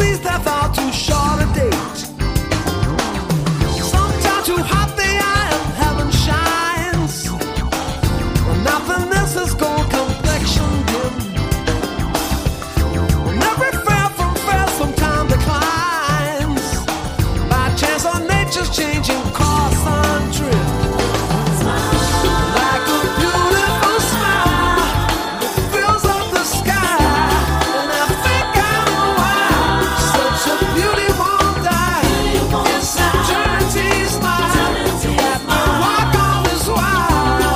least I thought too short a date. Sometimes too hot the eye of heaven shines. When nothing else is gold complexion dim. When every fair from fair sometime declines. By chance or nature's changing course on drift. Like a beautiful smile that fills up the sky. And I think I know why such a beauty won't die. It's eternity's smile that my walk on is wild.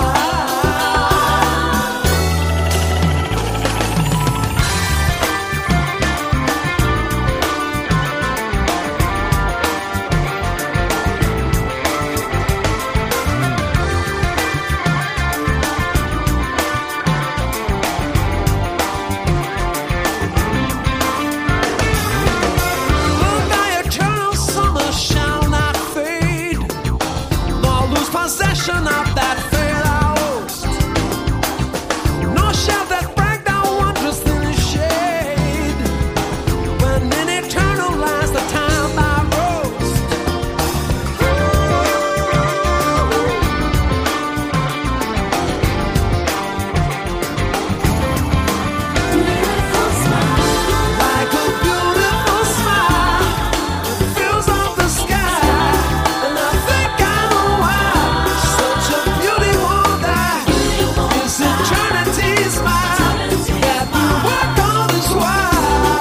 But thy eternal summer shall not fade, nor lose possession of that fair thou owest. Nor shall that brag thou wondrous in the shade, when in eternal lies the time thou growest. Like a beautiful smile that fills up the sky. And I think I know why such a beauty won't die. It's eternity's smile that we work on is wild.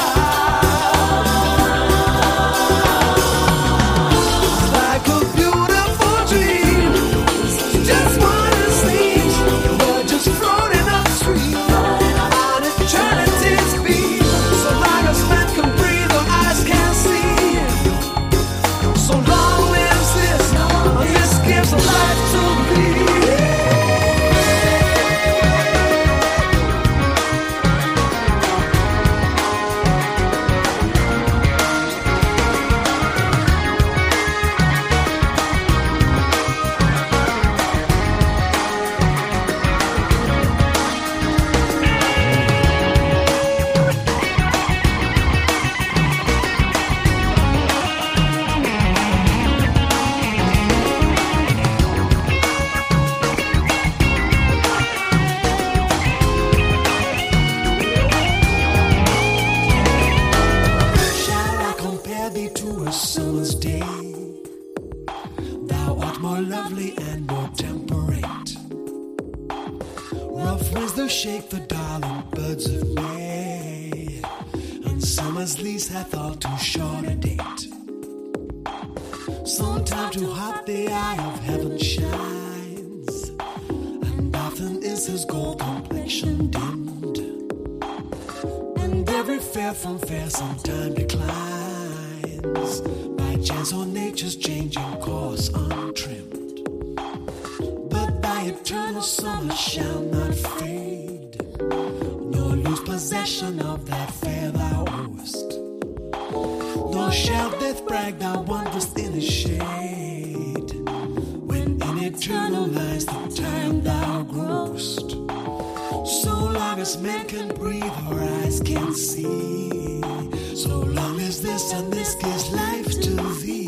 Like a beautiful dream, just what it seems. We're just floating upstream on eternity's beat. So long as men can breathe or eyes can't see. So long lives this, and this gives life to me. Shall I compare thee to a summer's day? Thou art more lovely and more temperate. Rough winds do shake the darling birds of May, and summer's lease hath all too short a date. Sometime too hot the eye of heaven shines, and nothing is his gold complexion dimmed. And every fair from fair sometime declines, by chance or nature's changing course untrimmed. But thy eternal summer shall not fade, nor lose possession of that fair thou owest. Nor shall death brag thou wondrous in the shade, when in eternal lies the time thou growest. So long as men can breathe or eyes can see, so long as this and this gives life to thee.